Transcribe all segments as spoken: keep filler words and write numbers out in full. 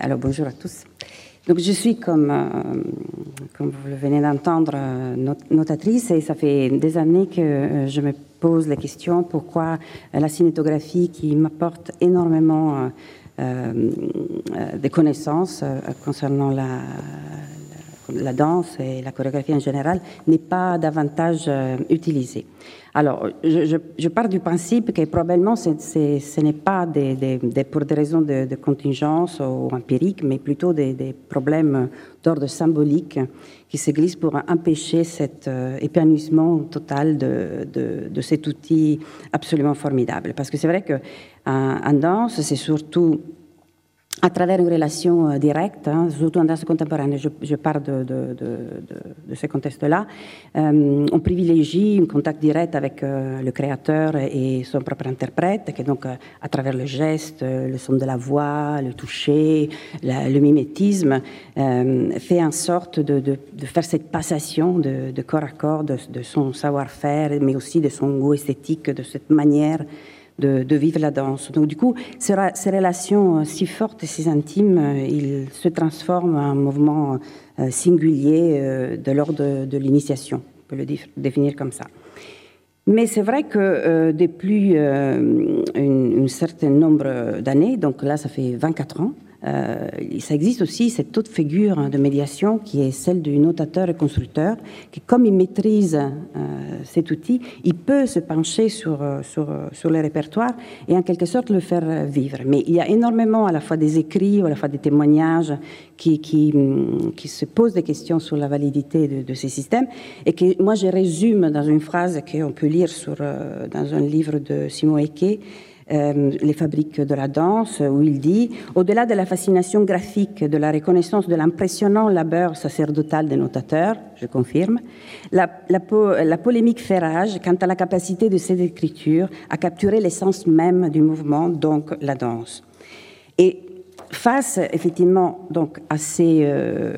alors bonjour à tous. Donc je suis, comme, euh, comme vous le venez d'entendre, not notatrice, et ça fait des années que euh, je me pose la question pourquoi la cinétographie, qui m'apporte énormément euh, euh, de connaissances euh, concernant la, la, la danse et la chorégraphie en général, n'est pas davantage euh, utilisée. Alors, je, je, je pars du principe que probablement c est, c est, ce n'est pas des, des, des, pour des raisons de, de contingence ou empiriques, mais plutôt des, des problèmes d'ordre symbolique qui se glissent pour empêcher cet euh, épanouissement total de, de, de cet outil absolument formidable. Parce que c'est vrai qu'en en danse, c'est surtout à travers une relation euh, directe, hein, surtout en danse contemporaine, je, je pars de, de, de, de, de ce contexte-là, euh, on privilégie un contact direct avec euh, le créateur et son propre interprète, qui est donc euh, à travers le geste, euh, le son de la voix, le toucher, la, le mimétisme, euh, fait en sorte de, de, de faire cette passation de, de corps à corps de, de son savoir-faire, mais aussi de son goût esthétique, de cette manière De, de vivre la danse. Donc du coup, ces, ces relations si fortes et si intimes, ils se transforment en un mouvement euh, singulier euh, de l'ordre de, de l'initiation, on peut le définir comme ça. Mais c'est vrai que euh, depuis euh, un certain nombre d'années, donc là ça fait vingt-quatre ans, Euh, ça existe aussi cette autre figure de médiation qui est celle du notateur et constructeur, qui, comme il maîtrise euh, cet outil, il peut se pencher sur, sur, sur le répertoire et en quelque sorte le faire vivre. Mais il y a énormément à la fois des écrits ou à la fois des témoignages qui, qui, qui se posent des questions sur la validité de, de ces systèmes et que moi je résume dans une phrase qu'on peut lire sur, euh, dans un livre de Simon Eke, Euh, les fabriques de la danse, où il dit « Au-delà de la fascination graphique, de la reconnaissance de l'impressionnant labeur sacerdotal des notateurs, je confirme, la, la, po la polémique fait rage quant à la capacité de cette écriture à capturer l'essence même du mouvement, donc la danse. » Et face, effectivement, donc, à, ces, euh,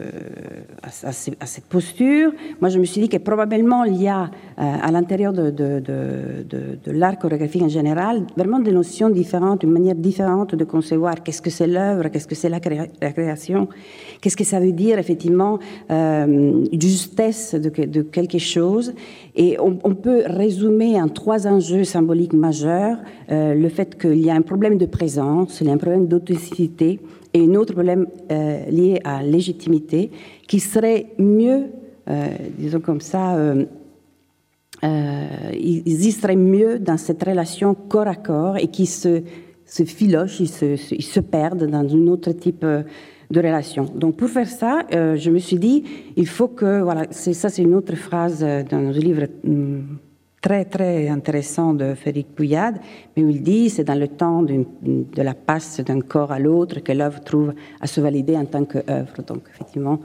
à, ces, à cette posture, moi, je me suis dit que probablement il y a euh, à l'intérieur de, de, de, de, de l'art chorégraphique en général vraiment des notions différentes, une manière différente de concevoir qu'est-ce que c'est l'œuvre, qu'est-ce que c'est la, créa la création, qu'est-ce que ça veut dire, effectivement, euh, justesse de, de quelque chose. Et on, on peut résumer en trois enjeux symboliques majeurs euh, le fait qu'il y a un problème de présence, il y a un problème d'authenticité et un autre problème euh, lié à légitimité qui serait mieux, euh, disons comme ça, euh, euh, ils y seraient mieux dans cette relation corps à corps et qui se, se filochent, ils se, ils se perdent dans un autre type euh, de relation. Donc pour faire ça, euh, je me suis dit, il faut que, voilà, ça c'est une autre phrase dans le livre hum, très très intéressant de Frédéric Pouillade, mais où il dit, c'est dans le temps de la passe d'un corps à l'autre que l'œuvre trouve à se valider en tant qu'œuvre. Donc effectivement,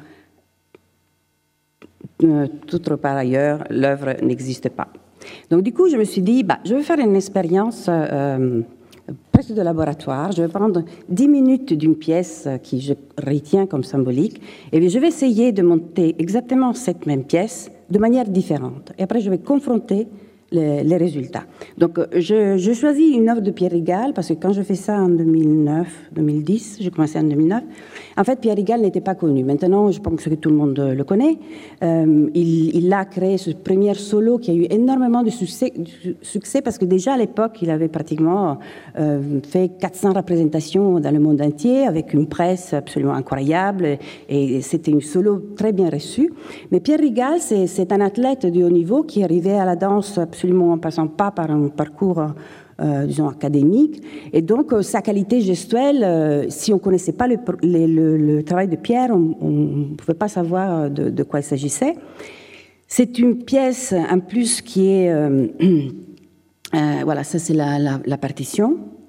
euh, tout par ailleurs, l'œuvre n'existe pas. Donc du coup, je me suis dit, bah, je vais faire une expérience euh, presque de laboratoire. Je vais prendre dix minutes d'une pièce qui je retiens comme symbolique et je vais essayer de monter exactement cette même pièce de manière différente. Et après, je vais confronter les, les résultats. Donc, je, je choisis une œuvre de Pierre Rigal parce que quand je fais ça en deux mille neuf, deux mille dix, j'ai commencé en deux mille neuf, en fait, Pierre Rigal n'était pas connu. Maintenant, je pense que tout le monde le connaît. Euh, il, il a créé ce premier solo qui a eu énormément de succès, de succès parce que déjà à l'époque, il avait pratiquement euh, fait quatre cents représentations dans le monde entier avec une presse absolument incroyable et c'était un solo très bien reçu. Mais Pierre Rigal, c'est un athlète de haut niveau qui est arrivé à la danse absolument en passant pas par un parcours Euh, disons, académique. Et donc, euh, sa qualité gestuelle, euh, si on ne connaissait pas le, le, le, le travail de Pierre, on ne pouvait pas savoir de, de quoi il s'agissait. C'est une pièce, en plus, qui est... Euh, euh, voilà, ça, c'est la, la, la partition.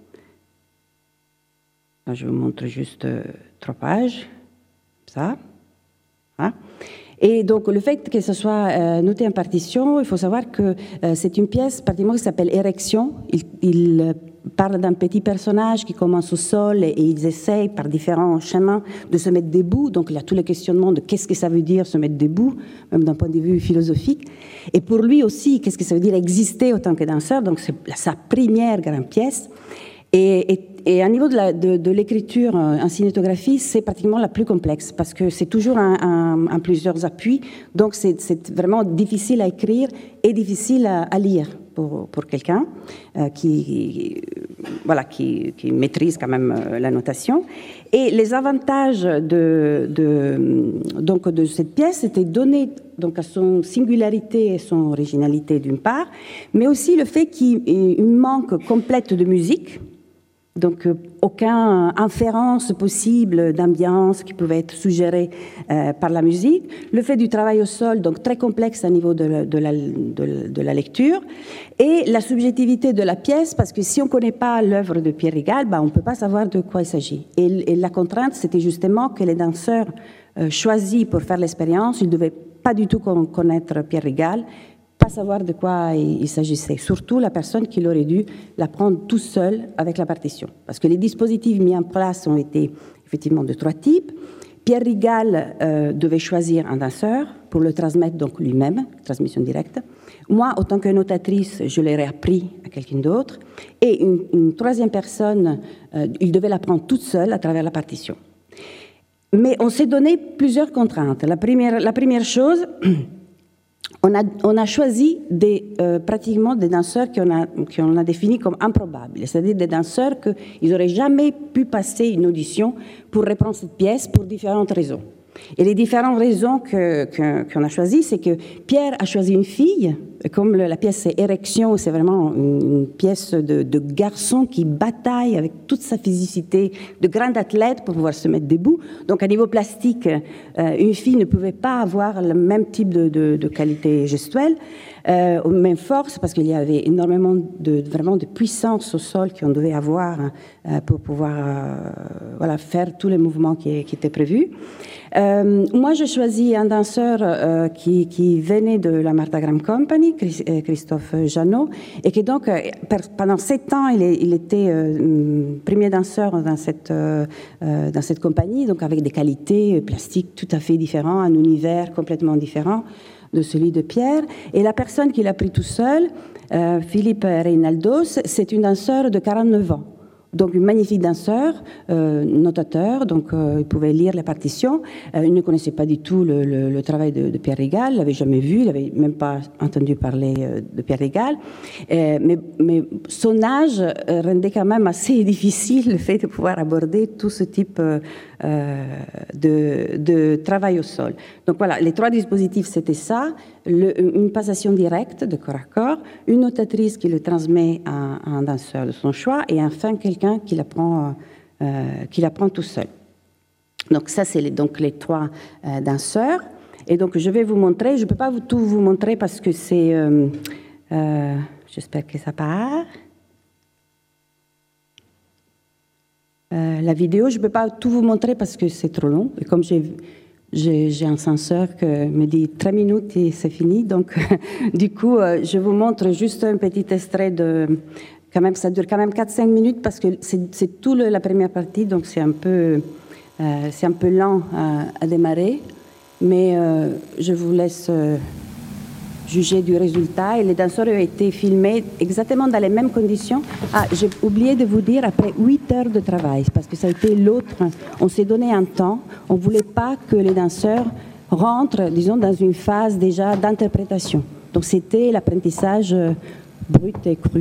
Là, je vous montre juste euh, trois pages. Ça. Hein? Et donc, le fait que ce soit euh, noté en partition, il faut savoir que euh, c'est une pièce pratiquement qui s'appelle Érection. Il, il euh, parle d'un petit personnage qui commence au sol et, et ils essayent par différents chemins de se mettre debout. Donc, il y a tous les questionnements de qu'est-ce que ça veut dire se mettre debout, même d'un point de vue philosophique. Et pour lui aussi, qu'est-ce que ça veut dire exister en tant que danseur. Donc, c'est sa première grande pièce. Et, et, et à niveau de, la, de, de l'écriture en cinétographie, c'est pratiquement la plus complexe parce que c'est toujours un, un, un plusieurs appuis, donc c'est, c'est vraiment difficile à écrire et difficile à, à lire pour, pour quelqu'un euh, qui, voilà, qui, qui maîtrise quand même euh, la notation. Et les avantages de, de, donc de cette pièce, c'était donner donc à son singularité et son originalité d'une part, mais aussi le fait qu'il y ait une manque complète de musique, donc euh, aucune inférence possible d'ambiance qui pouvait être suggérée euh, par la musique, le fait du travail au sol, donc très complexe à niveau de la, de la, de, de la lecture, et la subjectivité de la pièce, parce que si on ne connaît pas l'œuvre de Pierre Rigal, bah, on ne peut pas savoir de quoi il s'agit. Et, et la contrainte, c'était justement que les danseurs euh, choisis pour faire l'expérience, ils ne devaient pas du tout connaître Pierre Rigal, pas savoir de quoi il s'agissait. Surtout la personne qui aurait dû l'apprendre tout seul avec la partition. Parce que les dispositifs mis en place ont été effectivement de trois types. Pierre Rigal euh, devait choisir un danseur pour le transmettre donc lui-même, transmission directe. Moi, en tant que notatrice, je l'aurais appris à quelqu'un d'autre. Et une, une troisième personne, euh, il devait l'apprendre toute seule à travers la partition. Mais on s'est donné plusieurs contraintes. La première, la première chose... On a, on a choisi des, euh, pratiquement des danseurs qu'on a, qu'on a définis comme improbables, c'est-à-dire des danseurs qu'ils n'auraient jamais pu passer une audition pour reprendre cette pièce pour différentes raisons. Et les différentes raisons que, que, qu'on a choisies, c'est que Pierre a choisi une fille, comme le, la pièce c'est Érection, c'est vraiment une, une pièce de, de garçon qui bataille avec toute sa physicité de grand athlète pour pouvoir se mettre debout. Donc à niveau plastique, euh, une fille ne pouvait pas avoir le même type de, de, de qualité gestuelle, euh, même force, parce qu'il y avait énormément de, vraiment de puissance au sol qu'on devait avoir euh, pour pouvoir euh, voilà, faire tous les mouvements qui, qui étaient prévus. Euh, moi, j'ai choisi un danseur euh, qui, qui venait de la Martha Graham Company, Christophe Jeannot, et qui donc, euh, pendant sept ans, il, est, il était euh, premier danseur dans cette, euh, dans cette compagnie, donc avec des qualités plastiques tout à fait différentes, un univers complètement différent de celui de Pierre. Et la personne qui l'a pris tout seul, euh, Philippe Reynaldos, c'est une danseuse de quarante-neuf ans. Donc, une magnifique danseur, euh, notateur, donc euh, il pouvait lire les partitions. Euh, il ne connaissait pas du tout le, le, le travail de, de Pierre Rigal, il l'avait jamais vu, il n'avait même pas entendu parler euh, de Pierre Rigal. Euh, mais, mais son âge euh, rendait quand même assez difficile le fait de pouvoir aborder tout ce type euh, de, de travail au sol. Donc voilà, les trois dispositifs, c'était ça. Le, une passation directe de corps à corps, une notatrice qui le transmet à, à un danseur de son choix, et enfin quelqu'un qui l'apprend, euh, qui l'apprend tout seul. Donc ça, c'est les, donc les trois euh, danseurs. Et donc je vais vous montrer, je ne peux pas vous, tout vous montrer parce que c'est... Euh, euh, j'espère que ça part. Euh, la vidéo, je ne peux pas tout vous montrer parce que c'est trop long. Et comme j'ai... J'ai, j'ai un censeur qui me dit trois minutes et c'est fini. Donc, du coup, euh, je vous montre juste un petit extrait de... Quand même, ça dure quand même quatre à cinq minutes parce que c'est, c'est tout le, la première partie, donc c'est un peu, euh, c'est un peu lent à, à démarrer. Mais euh, je vous laisse euh, juger du résultat. Et les danseurs ont été filmés exactement dans les mêmes conditions. Ah, j'ai oublié de vous dire, après huit heures de travail, parce que ça a été l'autre. On s'est donné un temps. On ne voulait pas que les danseurs rentrent, disons, dans une phase déjà d'interprétation. Donc c'était l'apprentissage brut et cru.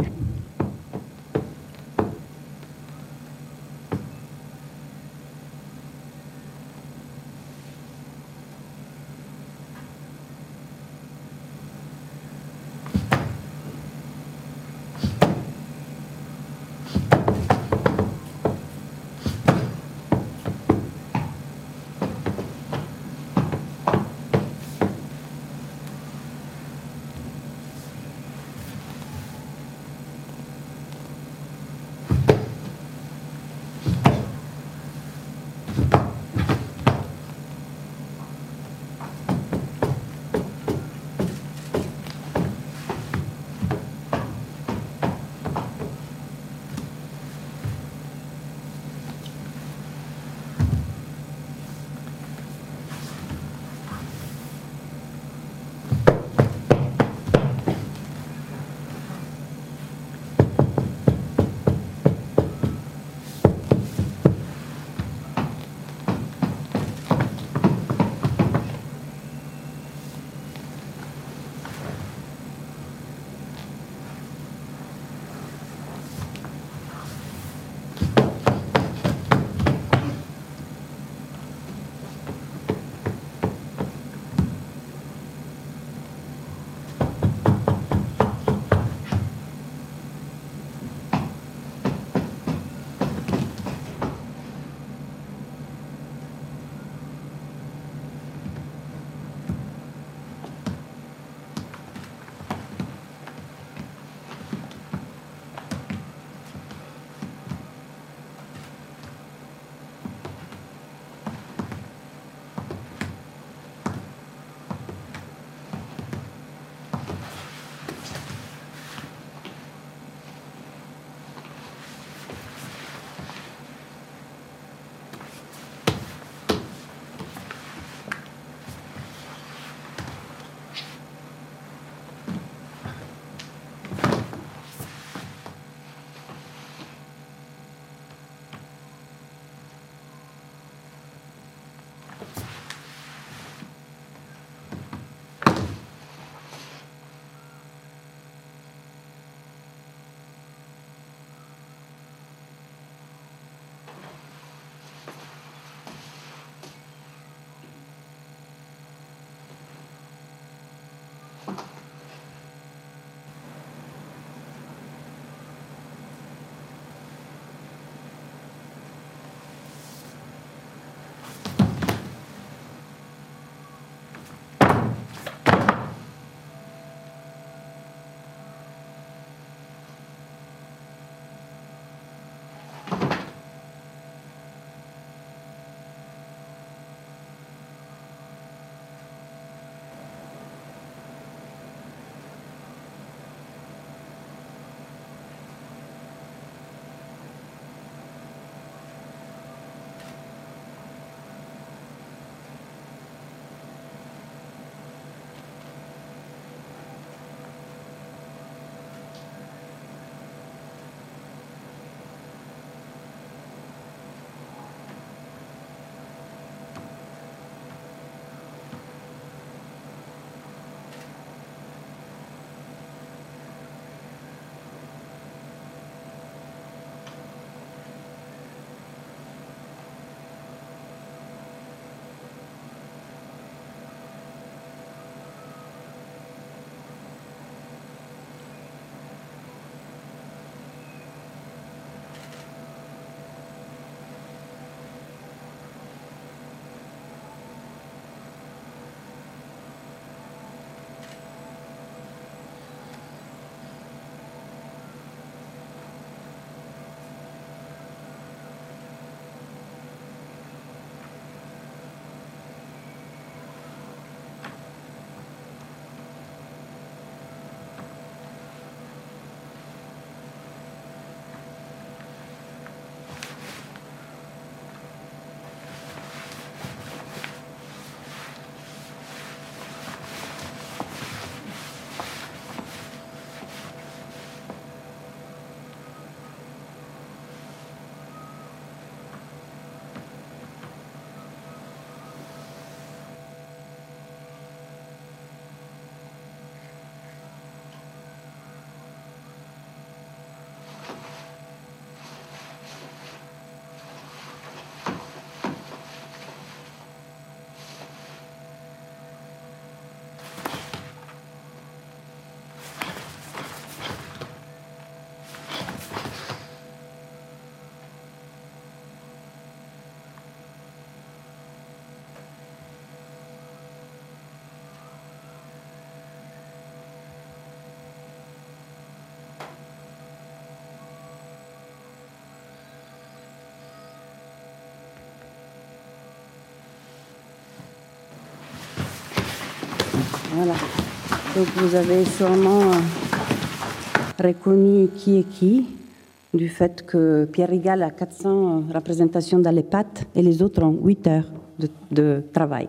Voilà. Donc vous avez sûrement reconnu qui est qui, du fait que Pierre Rigal a quatre cents représentations dans les pattes et les autres ont huit heures de, de travail.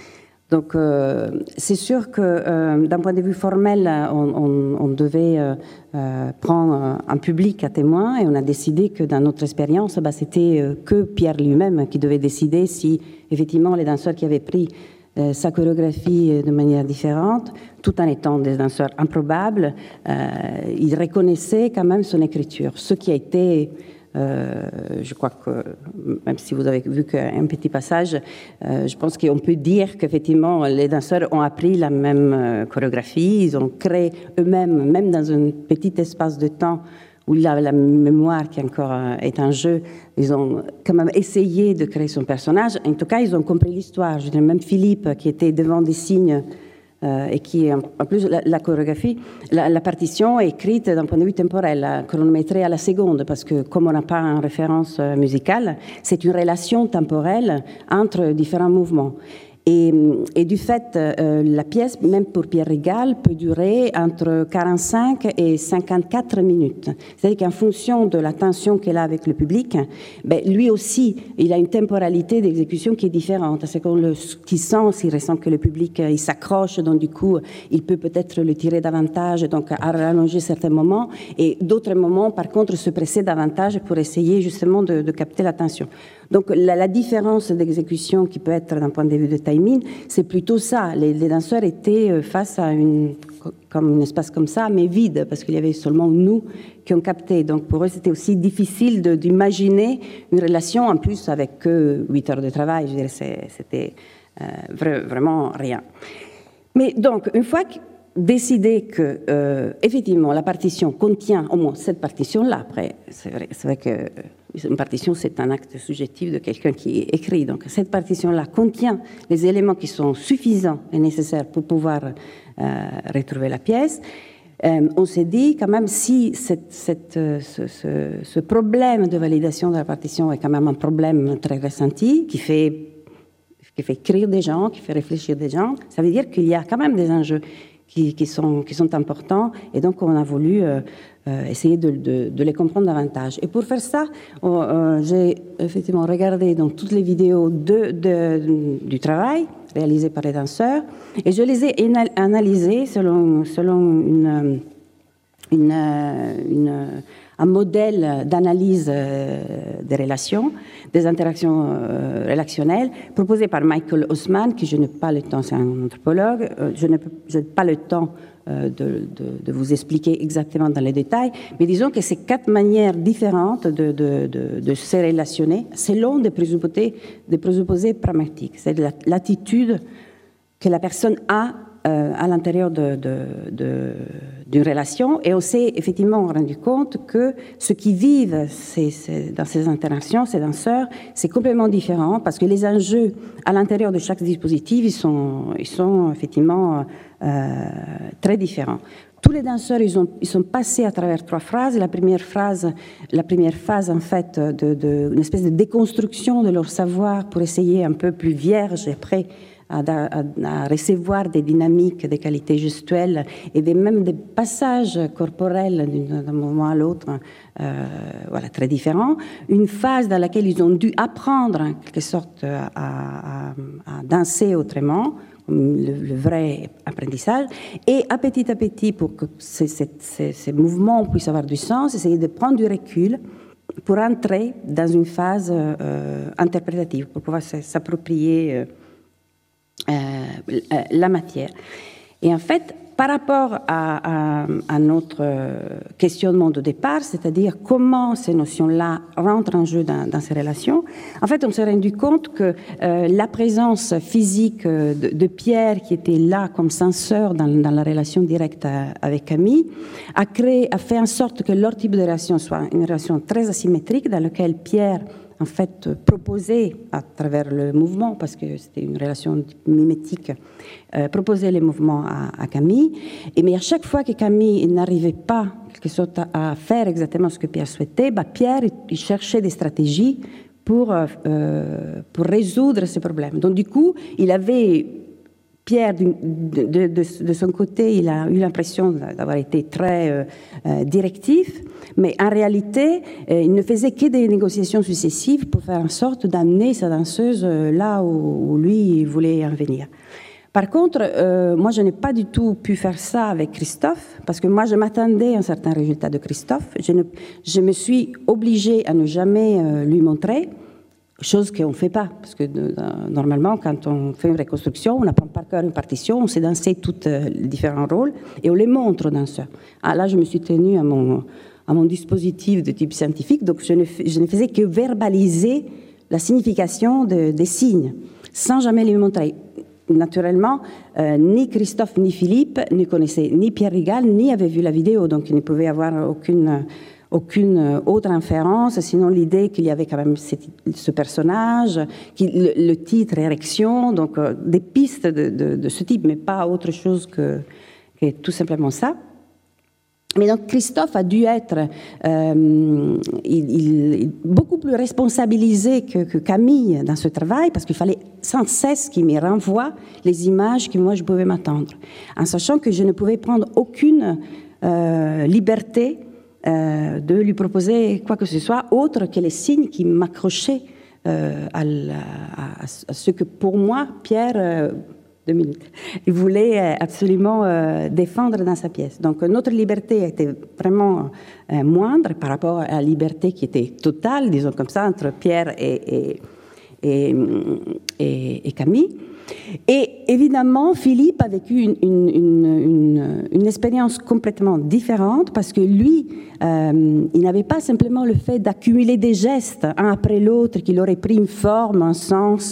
Donc euh, c'est sûr que euh, d'un point de vue formel, on, on, on devait euh, euh, prendre un public à témoin et on a décidé que dans notre expérience, bah, c'était euh, que Pierre lui-même qui devait décider si effectivement les danseurs qui avaient pris euh, sa chorégraphie de manière différente, tout en étant des danseurs improbables, euh, ils reconnaissaient quand même son écriture, ce qui a été... Euh, je crois que, même si vous avez vu qu'un petit passage, euh, je pense qu'on peut dire qu'effectivement, les danseurs ont appris la même euh, chorégraphie, ils ont créé eux-mêmes, même dans un petit espace de temps où il y a la mémoire qui encore euh, est en jeu, ils ont quand même essayé de créer son personnage. En tout cas, ils ont compris l'histoire. Je dirais même Philippe, qui était devant des signes, Euh, et qui, en plus, la, la chorégraphie, la, la partition est écrite d'un point de vue temporel, chronométrée à la seconde, parce que comme on n'a pas une référence musicale, c'est une relation temporelle entre différents mouvements. Et, et du fait, euh, la pièce, même pour Pierre Rigal, peut durer entre quarante-cinq et cinquante-quatre minutes. C'est-à-dire qu'en fonction de la tension qu'elle a avec le public, ben, lui aussi, il a une temporalité d'exécution qui est différente. C'est qu'on le qui sent, s'il ressent que le public il s'accroche, donc du coup, il peut peut-être le tirer davantage, donc à rallonger certains moments, et d'autres moments, par contre, se presser davantage pour essayer justement de, de capter l'attention. Donc la, la différence d'exécution qui peut être d'un point de vue de timing, c'est plutôt ça. Les, les danseurs étaient face à une, comme un espace comme ça, mais vide, parce qu'il y avait seulement nous qui ont capté. Donc pour eux, c'était aussi difficile de, d'imaginer une relation, en plus avec que huit heures de travail. Je dirais, c'était euh, vra- vraiment rien. Mais donc, une fois que décider que, euh, effectivement, la partition contient au moins cette partition-là. Après, c'est vrai, c'est vrai que une partition, c'est un acte subjectif de quelqu'un qui écrit. Donc, cette partition-là contient les éléments qui sont suffisants et nécessaires pour pouvoir euh, retrouver la pièce. Euh, on s'est dit, quand même, si cette, cette, ce, ce, ce problème de validation de la partition est quand même un problème très ressenti, qui fait, qui fait écrire des gens, qui fait réfléchir des gens, ça veut dire qu'il y a quand même des enjeux Qui, qui, sont, qui sont importants, et donc on a voulu euh, euh, essayer de, de, de les comprendre davantage. Et pour faire ça, on, euh, j'ai effectivement regardé donc, toutes les vidéos de, de, du travail réalisé par les danseurs, et je les ai analysées selon, selon une, une, une, un modèle d'analyse des relations, des interactions euh, relationnelles, proposé par Michael Haussmann, qui je n'ai pas le temps, c'est un anthropologue, euh, je n'ai pas le temps euh, de, de, de vous expliquer exactement dans les détails, mais disons que c'est quatre manières différentes de, de, de, de se relationner selon des présupposés, des présupposés pragmatiques. C'est l'attitude que la personne a Euh, à l'intérieur de, de, de, d'une relation, et on s'est effectivement rendu compte que ce qui vivent ces, ces, dans ces interactions, ces danseurs, c'est complètement différent, parce que les enjeux à l'intérieur de chaque dispositif, ils sont, ils sont effectivement euh, très différents. Tous les danseurs, ils, ont, ils sont passés à travers trois phases. La première phase, la première phase en fait, de, de, une espèce de déconstruction de leur savoir pour essayer un peu plus vierge et prêt À, à, à recevoir des dynamiques, des qualités gestuelles et des, même des passages corporels d'un moment à l'autre, euh, voilà, très différents. Une phase dans laquelle ils ont dû apprendre, en quelque sorte, à, à, à danser autrement, le, le vrai apprentissage, et à petit à petit, pour que ces, ces, ces mouvements puissent avoir du sens, essayer de prendre du recul pour entrer dans une phase euh, interprétative, pour pouvoir s'approprier euh, Euh, la matière. Et en fait, par rapport à, à, à notre questionnement de départ, c'est-à-dire comment ces notions-là rentrent en jeu dans, dans ces relations, en fait, on s'est rendu compte que euh, la présence physique de, de Pierre, qui était là comme censeur dans, dans la relation directe à, avec Camille, a, créé, a fait en sorte que leur type de relation soit une relation très asymétrique, dans laquelle Pierre en fait, proposer à travers le mouvement, parce que c'était une relation mimétique, euh, proposer les mouvements à, à Camille. Et mais à chaque fois que Camille n'arrivait pas, quelque sorte, à, à faire exactement ce que Pierre souhaitait, bah Pierre il cherchait des stratégies pour, euh, pour résoudre ces problèmes. Donc du coup, il avait Pierre, de, de, de, de son côté, il a eu l'impression d'avoir été très euh, euh, directif, mais en réalité, euh, il ne faisait que des négociations successives pour faire en sorte d'amener sa danseuse euh, là où, où lui il voulait en venir. Par contre, euh, moi, je n'ai pas du tout pu faire ça avec Christophe, parce que moi, je m'attendais à un certain résultat de Christophe. Je, ne, je me suis obligée à ne jamais euh, lui montrer, chose qu'on ne fait pas, parce que de, de, normalement, quand on fait une reconstruction, on apprend par cœur une partition, on sait danser tous euh, les différents rôles, et on les montre aux danseurs. Ah, là, je me suis tenue à mon, à mon dispositif de type scientifique, donc je ne, je ne faisais que verbaliser la signification de, des signes, sans jamais les montrer. Naturellement, euh, ni Christophe ni Philippe ne connaissaient ni Pierre Rigal, ni avaient vu la vidéo, donc ils ne pouvaient avoir aucune, aucune autre inférence, sinon l'idée qu'il y avait quand même ce personnage, qui, le, le titre Érection, donc euh, des pistes de, de, de ce type, mais pas autre chose que, que tout simplement ça. Mais donc Christophe a dû être euh, il, il, beaucoup plus responsabilisé que, que Camille dans ce travail, parce qu'il fallait sans cesse qu'il me renvoie les images que moi je pouvais m'attendre, en sachant que je ne pouvais prendre aucune euh, liberté euh, de lui proposer quoi que ce soit autre que les signes qui m'accrochaient euh, à, à, à ce que pour moi Pierre euh, Deux minutes. Il voulait absolument euh, défendre dans sa pièce. Donc notre liberté était vraiment euh, moindre par rapport à la liberté qui était totale, disons comme ça, entre Pierre et, et, et, et, et Camille. Et évidemment, Philippe a vécu une, une, une, une, une expérience complètement différente parce que lui, euh, il n'avait pas simplement le fait d'accumuler des gestes un après l'autre, qu'il aurait pris une forme, un sens...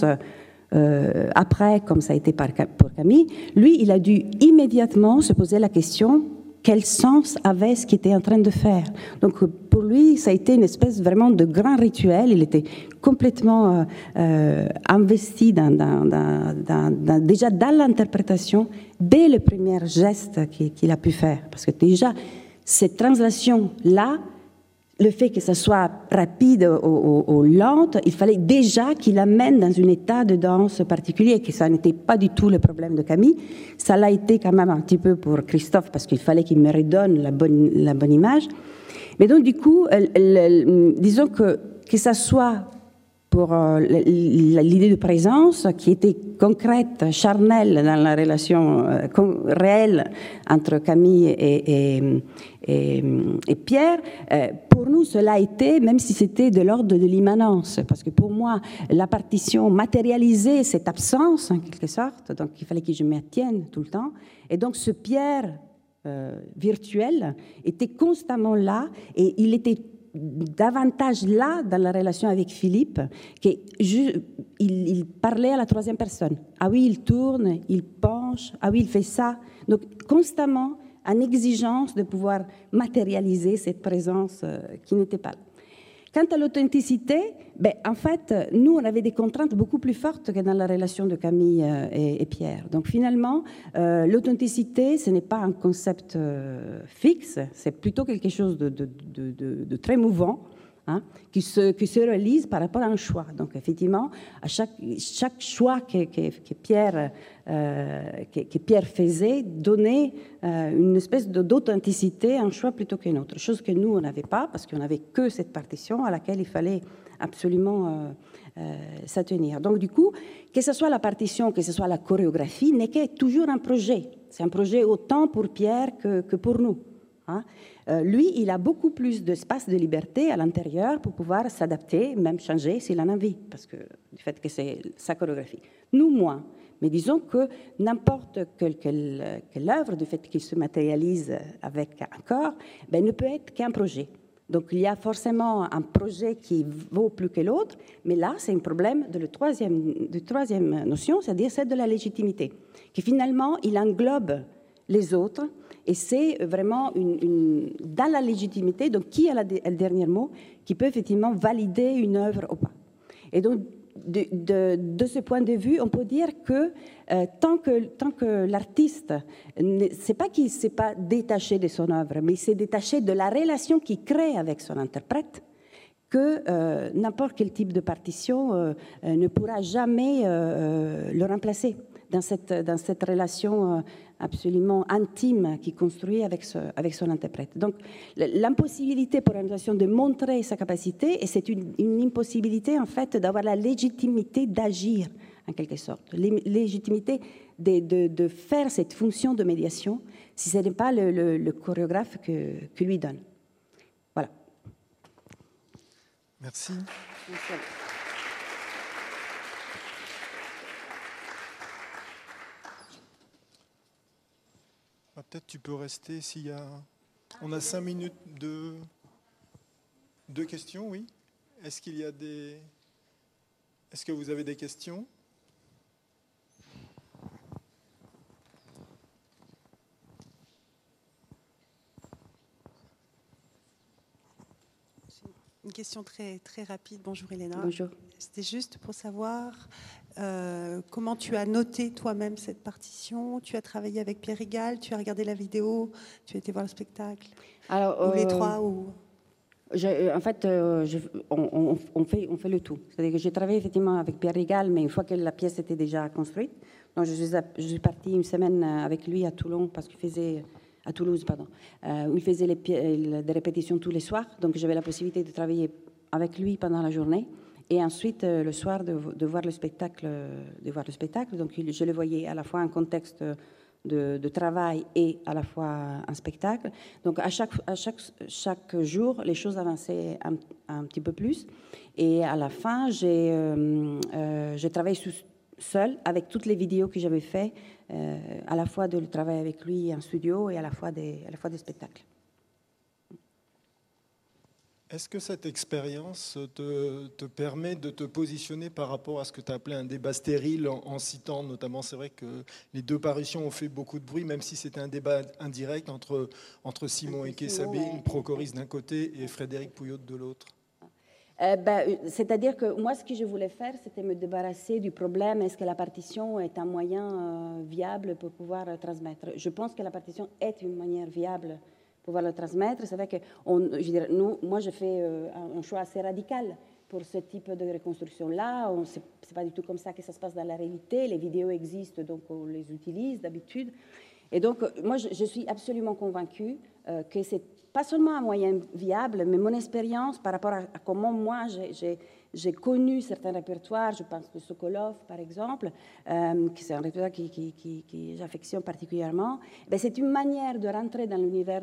Euh, après, comme ça a été pour Camille, lui, il a dû immédiatement se poser la question quel sens avait ce qu'il était en train de faire. Donc, pour lui, ça a été une espèce vraiment de grand rituel. Il était complètement euh, investi dans, dans, dans, dans, dans, déjà dans l'interprétation dès le premier geste qu'il, qu'il a pu faire. Parce que déjà, cette translation-là, le fait que ça soit rapide ou, ou, ou lente, il fallait déjà qu'il amène dans un état de danse particulier, que ça n'était pas du tout le problème de Camille. Ça l'a été quand même un petit peu pour Christophe, parce qu'il fallait qu'il me redonne la bonne, la bonne image. Mais donc, du coup, elle, elle, elle, disons que, que ça soit pour euh, l'idée de présence qui était concrète, charnelle dans la relation euh, réelle entre Camille et, et, et, et Pierre, euh, pour nous cela a été, même si c'était de l'ordre de l'immanence, parce que pour moi la partition matérialisait cette absence en quelque sorte, donc il fallait que je m'y tienne tout le temps, et donc ce Pierre euh, virtuel était constamment là, et il était davantage là dans la relation avec Philippe qu'il il, il parlait à la troisième personne. Ah oui, il tourne, il penche, ah oui, il fait ça. Donc constamment en exigence de pouvoir matérialiser cette présence euh, qui n'était pas là. Quant à l'authenticité, ben, en fait, nous, on avait des contraintes beaucoup plus fortes que dans la relation de Camille et, et Pierre. Donc, finalement, euh, l'authenticité, ce n'est pas un concept euh, fixe, c'est plutôt quelque chose de, de, de, de, de très mouvant, hein, qui, se, qui se réalise par rapport à un choix. Donc, effectivement, à chaque, chaque choix que, que, que, Pierre, euh, que, que Pierre faisait donnait euh, une espèce d'authenticité, un choix plutôt qu'une autre. Chose que nous, on n'avait pas, parce qu'on n'avait que cette partition à laquelle il fallait absolument euh, euh, s'attenir. Donc, du coup, que ce soit la partition, que ce soit la chorégraphie, n'est que toujours un projet. C'est un projet autant pour Pierre que, que pour nous. Hein. Euh, lui, il a beaucoup plus d'espace de liberté à l'intérieur pour pouvoir s'adapter, même changer s'il en a envie, parce que du fait que c'est sa chorégraphie. Nous, moins. Mais disons que n'importe quelle, quelle, quelle œuvre, du fait qu'il se matérialise avec un corps, ben, ne peut être qu'un projet. Donc, il y a forcément un projet qui vaut plus que l'autre, mais là, c'est un problème de la troisième, de troisième notion, c'est-à-dire celle de la légitimité, qui finalement, il englobe les autres, et c'est vraiment une, une, dans la légitimité, donc qui a la, le dernier mot, qui peut effectivement valider une œuvre ou pas. Et donc, de, de, de ce point de vue, on peut dire que euh, tant que, tant que l'artiste, c'est pas qu'il ne s'est pas détaché de son œuvre, mais il s'est détaché de la relation qu'il crée avec son interprète, que euh, n'importe quel type de partition euh, euh, ne pourra jamais euh, le remplacer. dans cette, dans cette relation absolument intime qu'il construit avec, ce, avec son interprète. Donc l'impossibilité pour l'organisation de montrer sa capacité, et c'est une, une impossibilité en fait d'avoir la légitimité d'agir en quelque sorte, la légitimité de, de, de faire cette fonction de médiation si ce n'est pas le, le, le chorégraphe que, que lui donne. Voilà. Merci. Merci. Ah, peut-être tu peux rester s'il y a... On a cinq minutes de... Deux questions, oui. Est-ce qu'il y a des... Est-ce que vous avez des questions ? Une question très, très rapide. Bonjour Elena. Bonjour. C'était juste pour savoir euh, comment tu as noté toi-même cette partition. Tu as travaillé avec Pierre Rigal, tu as regardé la vidéo, tu as été voir le spectacle. Alors, ou euh, les trois ou... Je, en fait, euh, je, on, on, on, fait, on fait le tout. C'est-à-dire que j'ai travaillé effectivement avec Pierre Rigal, mais une fois que la pièce était déjà construite. Donc, je suis, je suis partie une semaine avec lui à Toulon, parce qu'il faisait, à Toulouse, pardon, euh, où il faisait les, des répétitions tous les soirs. Donc, j'avais la possibilité de travailler avec lui pendant la journée, et ensuite euh, le soir de, de voir le spectacle. De voir le spectacle. Donc, je le voyais à la fois en contexte De, de travail et à la fois un spectacle. Donc à chaque, à chaque, chaque jour, les choses avançaient un, un petit peu plus. Et à la fin, j'ai euh, euh, travaillé sous, seule avec toutes les vidéos que j'avais faites, euh, à la fois de le travail avec lui en studio et à la fois des, à la fois des spectacles. Est-ce que cette expérience te, te permet de te positionner par rapport à ce que tu as appelé un débat stérile, en, en citant notamment, c'est vrai que les deux parutions ont fait beaucoup de bruit, même si c'était un débat indirect entre, entre Simon Eke Sabine, Procoris d'un côté et Frédéric Pouyaud de l'autre? Euh, ben, c'est-à-dire que moi, ce que je voulais faire, c'était me débarrasser du problème, est-ce que la partition est un moyen euh, viable pour pouvoir euh, transmettre. Je pense que la partition est une manière viable pouvoir le transmettre. C'est vrai que on, je dirais, nous, moi, je fais euh, un choix assez radical pour ce type de reconstruction-là. Ce n'est pas du tout comme ça que ça se passe dans la réalité. Les vidéos existent, donc on les utilise d'habitude. Et donc, moi, je, je suis absolument convaincue euh, que c'est pas seulement un moyen viable, mais mon expérience par rapport à, à comment moi j'ai connu certains répertoires, je pense de Sokolov par exemple, euh, qui c'est un répertoire qui, qui, qui, qui j'affectionne particulièrement, ben, c'est une manière de rentrer dans l'univers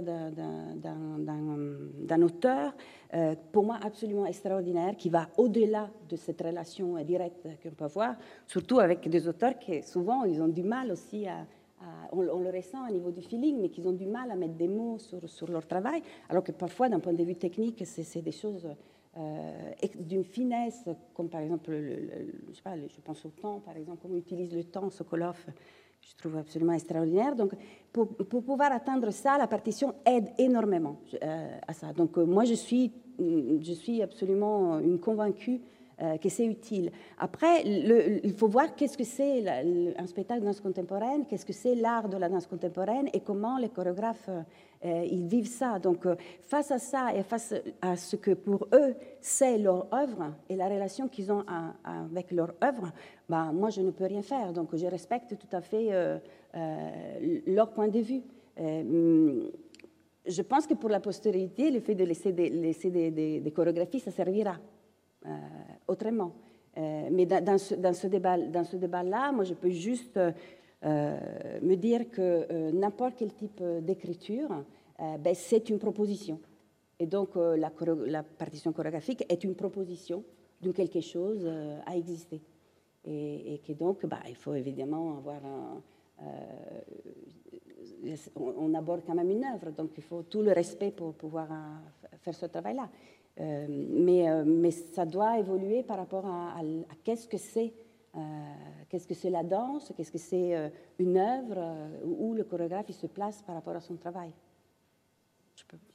d'un auteur, euh, pour moi absolument extraordinaire, qui va au-delà de cette relation directe qu'on peut avoir, surtout avec des auteurs qui souvent ils ont du mal aussi à On, on le ressent au niveau du feeling, mais qu'ils ont du mal à mettre des mots sur, sur leur travail, alors que parfois, d'un point de vue technique, c'est des choses euh, d'une finesse, comme par exemple, le, le, je, sais pas, je pense au temps, par exemple, comment on utilise le temps, Sokolov, je trouve absolument extraordinaire. Donc, pour, pour pouvoir atteindre ça, la partition aide énormément euh, à ça. Donc, euh, moi, je suis, je suis absolument une convaincue Euh, que c'est utile. Après, le, il faut voir qu'est-ce que c'est un spectacle de danse contemporaine, qu'est-ce que c'est l'art de la danse contemporaine et comment les chorégraphes euh, ils vivent ça. Donc, euh, face à ça et face à ce que pour eux c'est leur œuvre et la relation qu'ils ont à, à, avec leur œuvre, bah, moi je ne peux rien faire. Donc, je respecte tout à fait euh, euh, leur point de vue. Euh, je pense que pour la postérité, le fait de laisser des, laisser des, des, des chorégraphies, ça servira. Euh, autrement. Euh, mais dans, dans ce, dans ce débat, dans ce débat-là, moi, je peux juste euh, me dire que euh, n'importe quel type d'écriture, euh, ben, c'est une proposition. Et donc, euh, la, la partition chorégraphique est une proposition de quelque chose euh, à exister. Et, et que donc, bah, il faut évidemment avoir un... Euh, on, on aborde quand même une œuvre, donc il faut tout le respect pour pouvoir euh, faire ce travail-là. Euh, mais, euh, mais ça doit évoluer par rapport à, à, à qu'est-ce que c'est, euh, qu'est-ce que c'est la danse, qu'est-ce que c'est euh, une œuvre, euh, où le chorégraphe il se place par rapport à son travail. Je peux...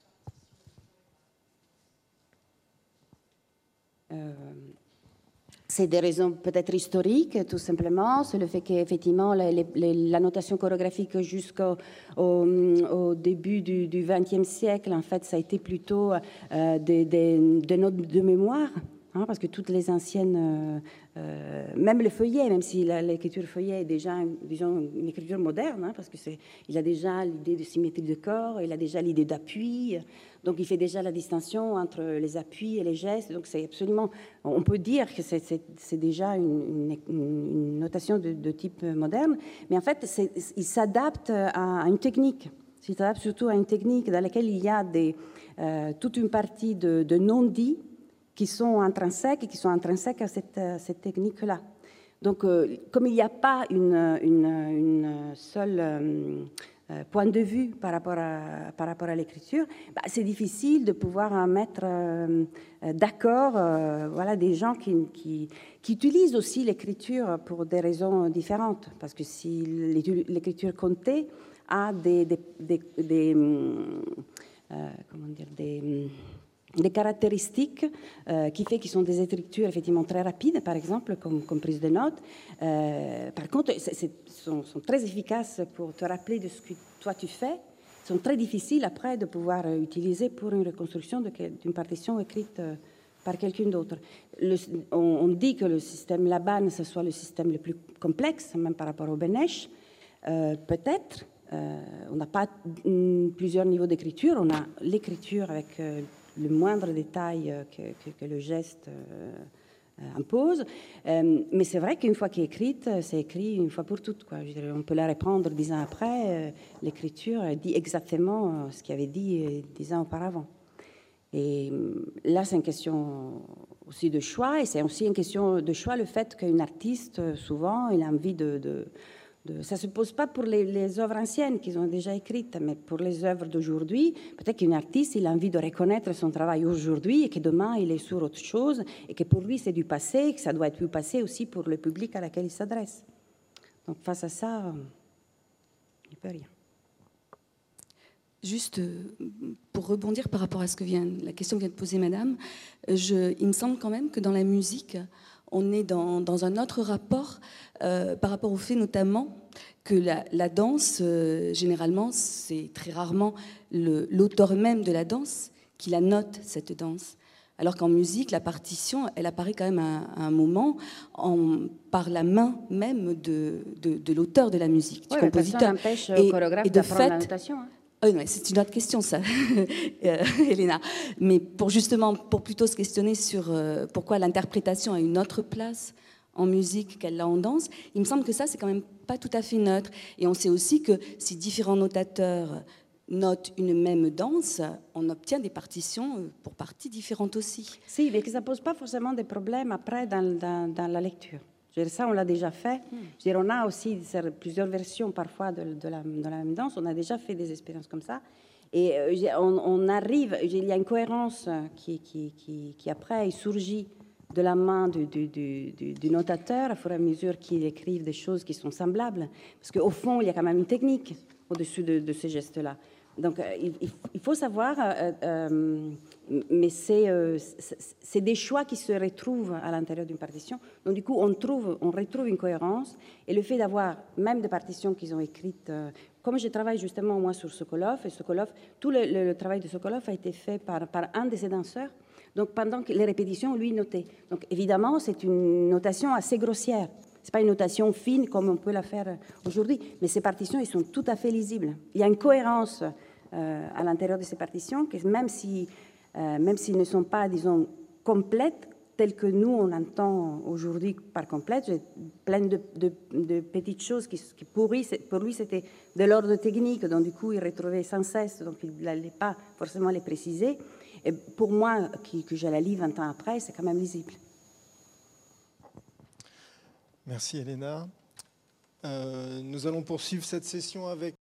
Euh, c'est des raisons peut-être historiques, tout simplement. C'est le fait qu'effectivement, la, la notation chorégraphique jusqu'au au, au début du vingtième siècle, en fait, ça a été plutôt euh, des, des, des notes de mémoire, hein, parce que toutes les anciennes, euh, euh, même le feuillet, même si l'écriture feuillet est déjà, disons, une écriture moderne, hein, parce que c'est, il a déjà l'idée de symétrie de corps, il a déjà l'idée d'appui. Donc, il fait déjà la distinction entre les appuis et les gestes. Donc, c'est absolument... On peut dire que c'est, c'est, c'est déjà une, une, une notation de, de type moderne. Mais en fait, c'est, il s'adapte à, à une technique. Il s'adapte surtout à une technique dans laquelle il y a des, euh, toute une partie de, de non-dits qui sont intrinsèques et qui sont intrinsèques à cette, à cette technique-là. Donc, euh, comme il n'y a pas une, une, une seule... Euh, Euh, point de vue par rapport à, par rapport à l'écriture, bah, c'est difficile de pouvoir mettre euh, d'accord euh, voilà, des gens qui, qui, qui utilisent aussi l'écriture pour des raisons différentes. Parce que si l'écriture comptée a des, des, des, des, euh, comment dire, des des caractéristiques euh, qui fait qu'ils sont des écritures effectivement très rapides, par exemple, comme, comme prise de notes. Euh, par contre, ils sont, sont très efficaces pour te rappeler de ce que toi tu fais. Ils sont très difficiles après de pouvoir euh, utiliser pour une reconstruction de, d'une partition écrite euh, par quelqu'un d'autre. Le, on, on dit que le système Laban, ce soit le système le plus complexe, même par rapport au Benesch. Euh, peut-être. Euh, on n'a pas mm, plusieurs niveaux d'écriture. On a l'écriture avec... Euh, le moindre détail que, que, que le geste euh, impose. Euh, mais c'est vrai qu'une fois qu'elle est écrite, c'est écrit une fois pour toutes, quoi. Je dirais, on peut la reprendre dix ans après. Euh, l'écriture dit exactement ce qu'il avait dit dix ans auparavant. Et là, c'est une question aussi de choix. Et c'est aussi une question de choix, le fait qu'un artiste, souvent, il a envie de... de De, ça ne se pose pas pour les, les œuvres anciennes qu'ils ont déjà écrites, mais pour les œuvres d'aujourd'hui, peut-être qu'un artiste, il a envie de reconnaître son travail aujourd'hui et que demain, il est sur autre chose et que pour lui, c'est du passé et que ça doit être du passé aussi pour le public à laquelle il s'adresse. Donc, face à ça, il ne peut rien. Juste pour rebondir par rapport à ce que vient, la question que vient de poser Madame, je, il me semble quand même que dans la musique, on est dans, dans un autre rapport euh, par rapport au fait notamment que la, la danse, euh, généralement, c'est très rarement le, l'auteur même de la danse qui la note, cette danse. Alors qu'en musique, la partition, elle apparaît quand même à, à un moment en, par la main même de, de, de l'auteur de la musique, oui, du compositeur. Empêche et, chorégraphe et de fait, la notation, hein. Oh non, c'est une autre question, ça, euh, Elena. Mais pour justement, pour plutôt se questionner sur euh, pourquoi l'interprétation a une autre place en musique qu'elle l'a en danse, il me semble que ça, c'est quand même pas tout à fait neutre. Et on sait aussi que si différents notateurs notent une même danse, on obtient des partitions pour parties différentes aussi. Si, mais que ça pose pas forcément des problèmes après dans, dans, dans la lecture. Ça, on l'a déjà fait. Hmm. Je veux dire, on a aussi plusieurs versions parfois de, de, la, de la même danse. On a déjà fait des expériences comme ça. Et on, on arrive, il y a une cohérence qui, qui, qui, qui après surgit de la main du, du, du, du notateur, au fur et à mesure qu'il écrive des choses qui sont semblables. Parce qu'au fond, il y a quand même une technique au-dessus de, de ces gestes-là. Donc, il, il faut savoir, euh, euh, mais c'est, euh, c'est des choix qui se retrouvent à l'intérieur d'une partition. Donc, du coup, on, trouve, on retrouve une cohérence. Et le fait d'avoir même des partitions qu'ils ont écrites, euh, comme je travaille justement, moi, sur Sokolov, et Sokolov, tout le, le, le travail de Sokolov a été fait par, par un de ses danseurs. Donc, pendant les répétitions, lui notait. Donc, évidemment, c'est une notation assez grossière. Ce n'est pas une notation fine comme on peut la faire aujourd'hui, mais ces partitions, elles sont tout à fait lisibles. Il y a une cohérence euh, à l'intérieur de ces partitions, que même si, euh, même s'ils ne sont pas, disons, complètes, telles que nous, on entend aujourd'hui par complète, plein de, de, de petites choses qui, qui pour lui, pour lui, c'était de l'ordre technique, donc du coup, il retrouvait sans cesse, donc il n'allait pas forcément les préciser. Et pour moi, qui, que je la lis vingt ans après, c'est quand même lisible. Merci Elena. Euh, nous allons poursuivre cette session avec